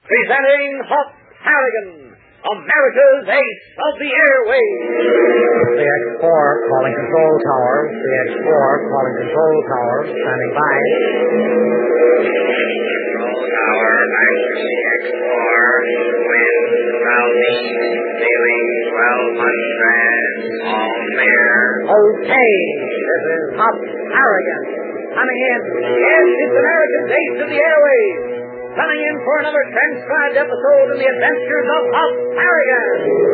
Presenting Huck Harrigan, America's Ace of the Airways. The X-4 calling control tower. The X-4 calling control tower. Standing by. Control tower, back to the X-4. Wind southeast, ceiling 1200. All clear. Okay, this is Huck Harrigan. Coming in. Yes, it's America's Ace of the Airways. Coming in for another transcribed episode in the adventures of Huck Harrigan.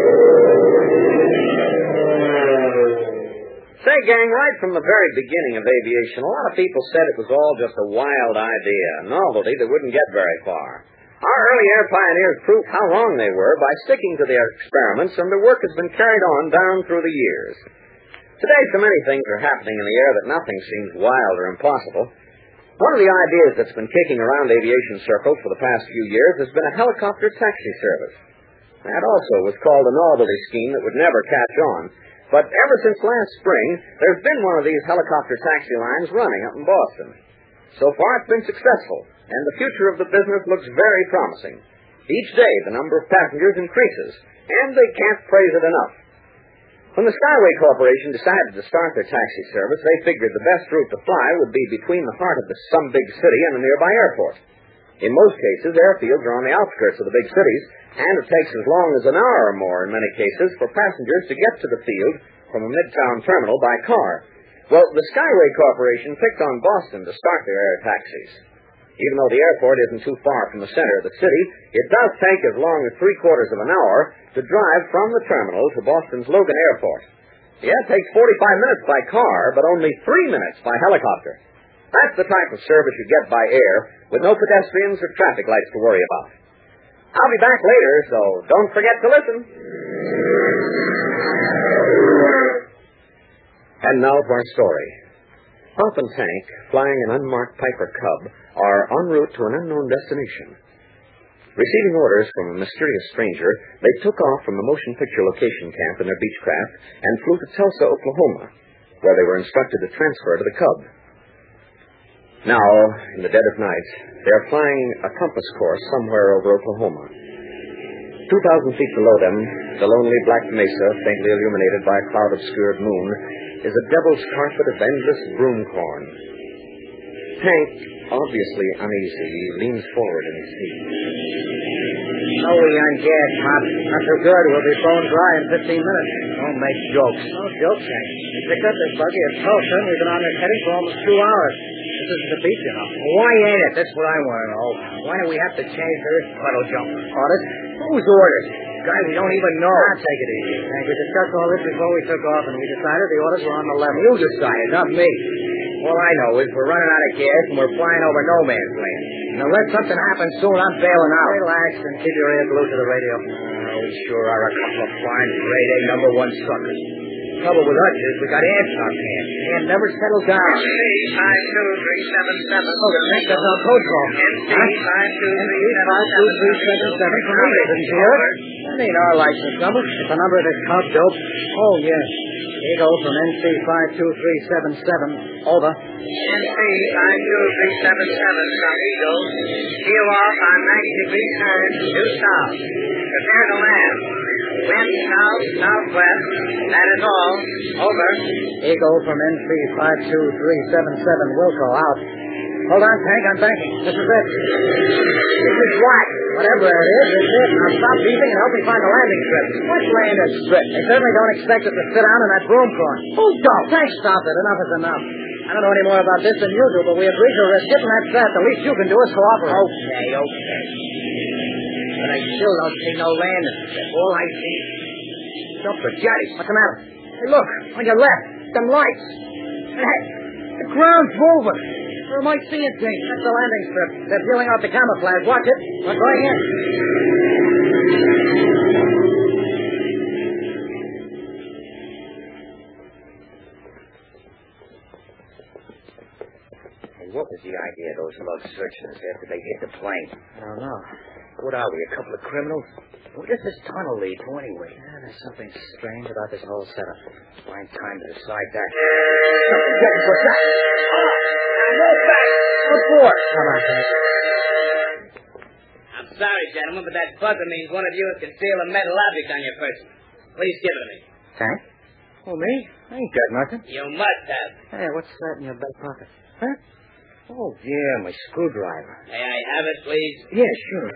Say, gang, right from the very beginning of aviation, a lot of people said it was all just a wild idea, a novelty that wouldn't get very far. Our early air pioneers proved how wrong they were by sticking to their experiments, and their work has been carried on down through the years. Today, so many things are happening in the air that nothing seems wild or impossible. One of the ideas that's been kicking around aviation circles for the past few years has been a helicopter taxi service. That also was called a novelty scheme that would never catch on. But ever since last spring, there's been one of these helicopter taxi lines running up in Boston. So far, it's been successful, and the future of the business looks very promising. Each day, the number of passengers increases, and they can't praise it enough. When the Skyway Corporation decided to start their taxi service, they figured the best route to fly would be between the heart of some big city and a nearby airport. In most cases, airfields are on the outskirts of the big cities, and it takes as long as an hour or more in many cases for passengers to get to the field from a midtown terminal by car. Well, the Skyway Corporation picked on Boston to start their air taxis. Even though the airport isn't too far from the center of the city, it does take as long as 3/4 of an hour to drive from the terminal to Boston's Logan Airport. Yeah, it takes 45 minutes by car, but only 3 minutes by helicopter. That's the type of service you get by air, with no pedestrians or traffic lights to worry about. I'll be back later, so don't forget to listen. And now for our story. Huff and Tank, flying an unmarked Piper Cub, are en route to an unknown destination. Receiving orders from a mysterious stranger, they took off from the motion picture location camp in their Beechcraft and flew to Tulsa, Oklahoma, where they were instructed to transfer to the Cub. Now, in the dead of night, they are flying a compass course somewhere over Oklahoma. 2,000 feet below them, the lonely black mesa, faintly illuminated by a cloud-obscured moon, is a devil's carpet of endless broom corn. Tank, obviously uneasy, leans forward in his seat. No, we on gas, Pop. Not so good. We'll be bone dry in 15 minutes. Don't make jokes. No jokes, Hank. We picked up this buggy at Tulsa, and we've been on this heading for almost 2 hours. This isn't the beach, you know. Why ain't it? That's what I want to know. Why do we have to change this puddle jumper? Orders? Whose orders? Guy we don't even know. Now, take it easy, Hank. We discussed all this before we took off, and we decided the orders were on the level. You decided, not me. All I know is we're running out of gas, and we're flying over no man's land. And unless something happens soon, I'm bailing out. Relax and keep your ear glued to the radio. We sure are a couple of fine, grade A #1 suckers. The trouble with us is we got ants in our pants. And never settle down. NC 52377. Oh, Hank, that's our code call. NC 52377. From Monday, didn't you hear it? That ain't our license number. It's the number of this Cub dope. Oh, yes. Eagle from NC 52377. Over. NC 52377 from Eagle. Heel off on 90-degree turn, due south. Prepare to land. Wind south-southwest. That is all. Over. Eagle from NC 52377. Wilco out. Hold on, Tank. I'm banking. This is it. This is what? Whatever it is, it's it. Now stop beeping and help me find the landing strip. What landing strip? They certainly don't expect us to sit down in that broom corn. Oh, don't. Tank, stop it. Enough is enough. I don't know any more about this than you do, but we agreed to risk it, and that's that. The least you can do is cooperate. Okay. But I still don't see no landing strip. All I see is jumper jetty. What's the matter? Hey, look. On your left. Them lights. Hey, the ground's moving. Where am I seeing things? That's the landing strip. They're peeling out the camouflage. Watch it. Look right here. What was the idea of those lugs searching us after they hit the plane? I don't know. What are we, a couple of criminals? Where does this tunnel lead to anyway? There's something strange about this whole setup. Fine time to decide that. What's that? Move back! What for? Come on, Tank. sorry, gentlemen, but that buzzer means one of you has concealed a metal object on your person. Please give it to me. Tank? Oh, me? I ain't got nothing. You must have. Hey, what's that in your back pocket? Huh? Oh, yeah, my screwdriver. May I have it, please? Yeah, sure.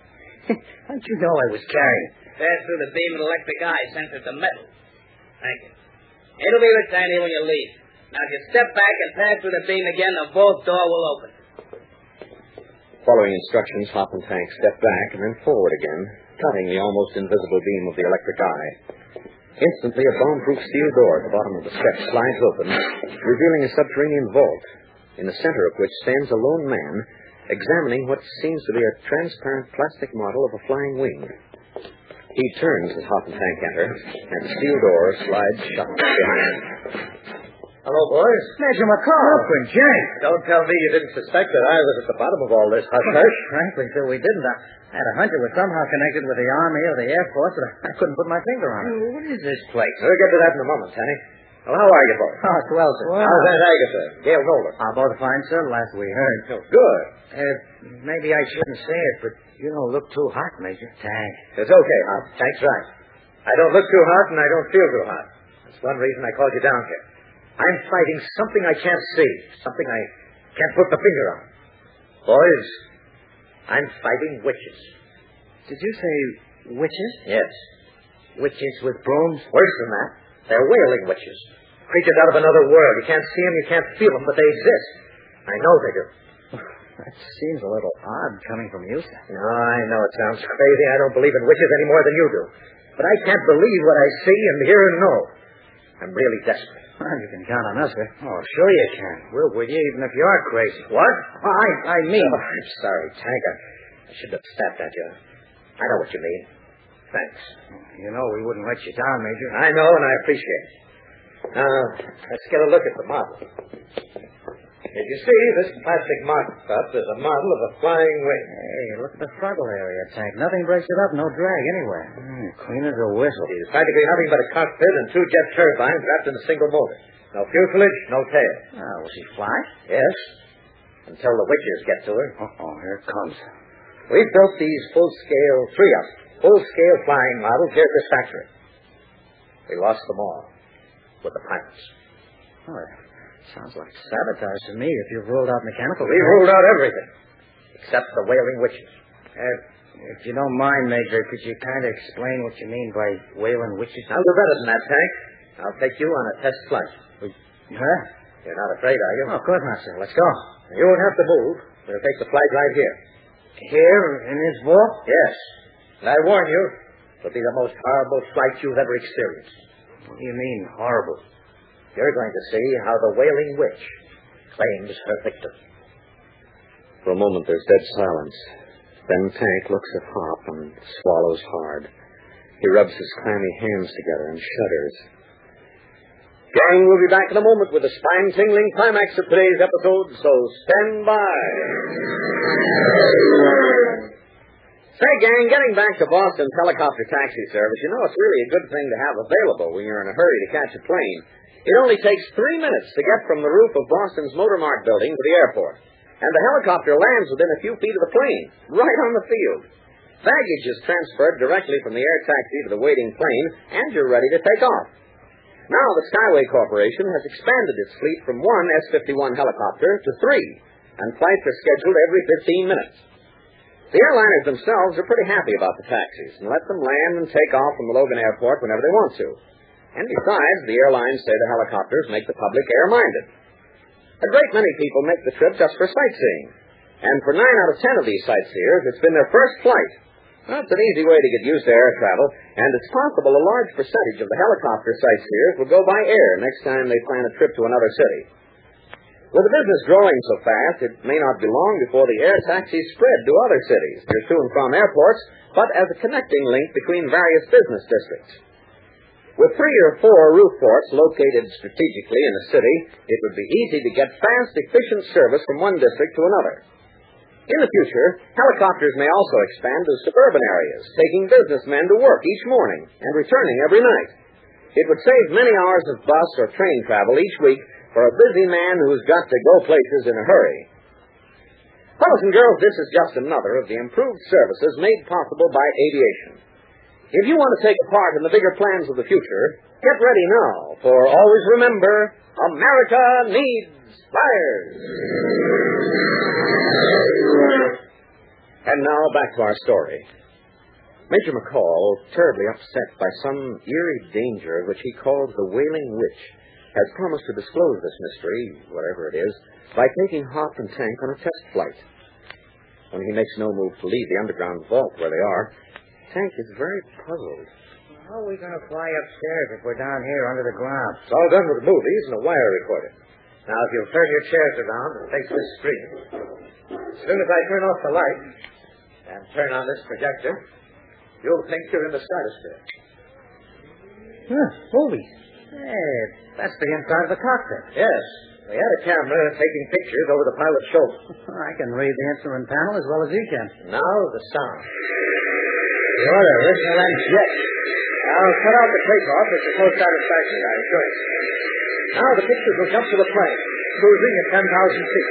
How'd you know I was carrying it? Pass through the beam of electric eye sensitive to metal. Thank you. It'll be returned here when you leave. Now, if you step back and pass through the beam again, the vault door will open. Following instructions, Hop and Tank stepped back and then forward again, cutting the almost invisible beam of the electric eye. Instantly, a bomb-proof steel door at the bottom of the steps slides open, revealing a subterranean vault, in the center of which stands a lone man, examining what seems to be a transparent plastic model of a flying wing. He turns as Hop and Tank enter, and the steel door slides shut behind him. Hello, boys. Major McCall. Open, Jack. Don't tell me you didn't suspect that I was at the bottom of all this hush-hush. Frankly, sir, we didn't. I had a hunch it was somehow connected with the Army or the Air Force, but I couldn't put my finger on it. What is this place? We'll get to that in a moment, Tanny. Well, how are you both? Oh, swell, sir. How's Aunt Agatha? Gail Nolan? Both fine, sir. Last we heard. Oh, good. Maybe I shouldn't say it, but you don't look too hot, Major. Tank. It's okay, Hop. Tank's right. I don't look too hot, and I don't feel too hot. That's one reason I called you down here. I'm fighting something I can't see, something I can't put the finger on. Boys, I'm fighting witches. Did you say witches? Yes. Witches with brooms? Worse than that. They're wailing witches. Creatures out of another world. You can't see them, you can't feel them, but they exist. I know they do. That seems a little odd coming from you, sir. No, I know it sounds crazy. I don't believe in witches any more than you do. But I can't believe what I see and hear and know. I'm really desperate. Well, you can count on us, sir. Oh, sure you can. We're with you even if you are crazy. What? I mean... Oh, I'm sorry, Tank. I shouldn't have snapped at you. I know what you mean. Thanks. You know we wouldn't let you down, Major. I know, and I appreciate it. Now, let's get a look at the model. As you see, this plastic mock-up is a model of a flying wing. Hey, look at the frontal area, Tank. Nothing breaks it up, no drag anywhere. Clean as a whistle. It's practically nothing but a cockpit and two jet turbines wrapped in a single motor. No fuselage, no tail. Will she fly? Yes, until the witches get to her. Uh-oh, here it comes. We've built these full-scale flying models here at this factory. We lost them all with the pilots. Oh, sounds like sabotage to me if you've ruled out mechanical. We ruled out everything, except the wailing witches. If you don't mind, Major, could you kind of explain what you mean by wailing witches? I'll do better than that, Tank. I'll take you on a test flight. Huh? You're not afraid, are you? Oh, of course not, sir. Let's go. You won't have to move. We'll take the flight right here. Here, in this vault? Yes. And I warn you, it'll be the most horrible flight you've ever experienced. What do you mean, horrible? You're going to see how the wailing witch claims her victim. For a moment, there's dead silence. Then Tank looks at Hop and swallows hard. He rubs his clammy hands together and shudders. Gang will be back in a moment with the spine-tingling climax of today's episode, so stand by. Say, gang, getting back to Boston's helicopter taxi service, you know it's really a good thing to have available when you're in a hurry to catch a plane. It only takes 3 minutes to get from the roof of Boston's Motor Mart building to the airport. And the helicopter lands within a few feet of the plane, right on the field. Baggage is transferred directly from the air taxi to the waiting plane, and you're ready to take off. Now, the Skyway Corporation has expanded its fleet from one S-51 helicopter to 3, and flights are scheduled every 15 minutes. The airliners themselves are pretty happy about the taxis and let them land and take off from the Logan Airport whenever they want to. And besides, the airlines say the helicopters make the public air-minded. A great many people make the trip just for sightseeing. And for 9 out of 10 of these sightseers, it's been their first flight. That's an easy way to get used to air travel, and it's possible a large percentage of the helicopter sightseers will go by air next time they plan a trip to another city. With the business growing so fast, it may not be long before the air taxis spread to other cities, to and from airports, but as a connecting link between various business districts. With 3 or 4 roof ports located strategically in a city, it would be easy to get fast, efficient service from one district to another. In the future, helicopters may also expand to suburban areas, taking businessmen to work each morning and returning every night. It would save many hours of bus or train travel each week for a busy man who's got to go places in a hurry. Fellows and girls, this is just another of the improved services made possible by aviation. If you want to take a part in the bigger plans of the future, get ready now, for always remember, America needs flyers. And now back to our story. Major McCall, terribly upset by some eerie danger which he calls the Wailing Witch, has promised to disclose this mystery, whatever it is, by taking Hop and Tank on a test flight. When he makes no move to leave the underground vault where they are, Tank is very puzzled. How are we going to fly upstairs if we're down here under the ground? It's all done with movies and a wire recorder. Now, if you'll turn your chairs around and face this screen, as soon as I turn off the light and turn on this projector, you'll think you're in the stratosphere. Movies. Hey, that's the inside of the cockpit. Yes. We had a camera taking pictures over the pilot's shoulder. I can read the instrument panel as well as you can. Now the sound. What a original and jet. I'll cut out the takeoff. It's a full satisfaction, I assure you. Now the pictures will jump to the plane, cruising at 10,000 feet.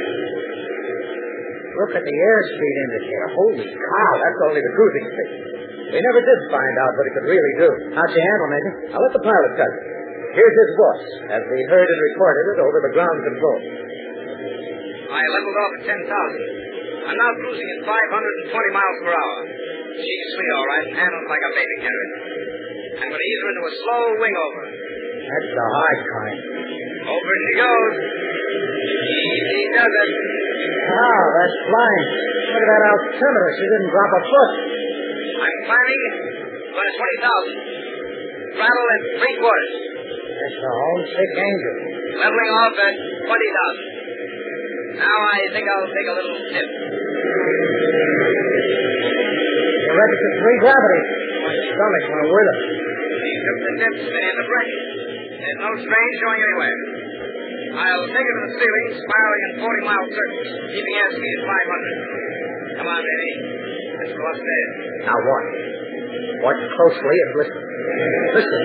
Look at the airspeed indicator. Holy cow, that's only the cruising speed. We never did find out what it could really do. How'd you handle, Major? I'll let the pilot tell you. Here's his voice, as we heard and recorded it over the ground control. I leveled off at 10,000. I'm now cruising at 520 miles per hour. She's sweet, all right, and handles like a baby carrot. I'm going to ease her into a slow wing over. That's the hard kind. Over she goes. Easy does it. Wow, that's flying. Look at that altimeter. She didn't drop a foot. I'm climbing. Going to 20,000. Throttle at 3/4. That's the homesick angel. Leveling off at 20,000. Now I think I'll take a little dip. You're ready for 3 gravity. My stomach went with it. She took the dip, spinning the brake. There's no strain showing anywhere. I'll take her to the ceiling, spiraling in 40-mile circles, keeping airspeed at 500. Come on, baby. Let's go upstairs. Now watch. Watch closely and listen. Listen.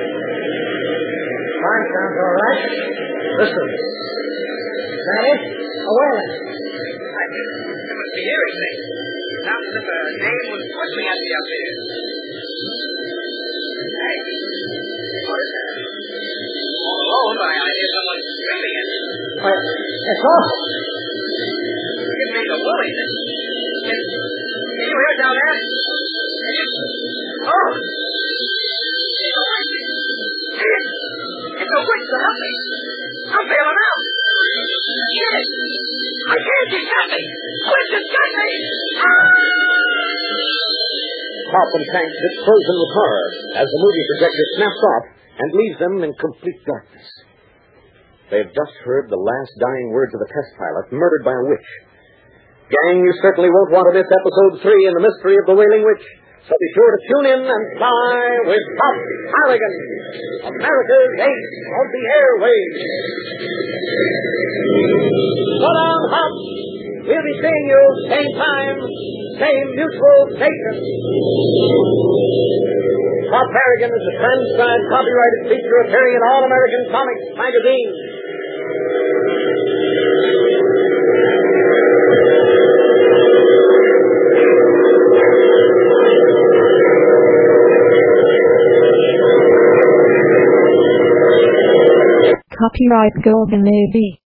Fine, sounds all right. Listen. Is that it? A whaling. It must be hearing things. Sounds as if a name was whistling at me up here. Hey, what is that? All alone, but I hear someone screaming at me. It's off. Give me the willingness. Can you hear it down there? Oh! It's a witch to help me. I'm bailing out. Shit! I can't see nothing. Witch has got me. Hop and Tank sit frozen with horror as the movie projector snaps off and leaves them in complete darkness. They've just heard the last dying words of the test pilot, murdered by a witch. Gang, you certainly won't want to miss episode 3 in The Mystery of the Wailing Witch. So be sure to tune in and fly with Hop Harrigan, America's ace on the airwaves. So long, Hop. We'll be seeing you same time, same mutual station. Hop Harrigan is a transcribed copyrighted feature appearing in All American Comics magazine. Copyright Golden Navy.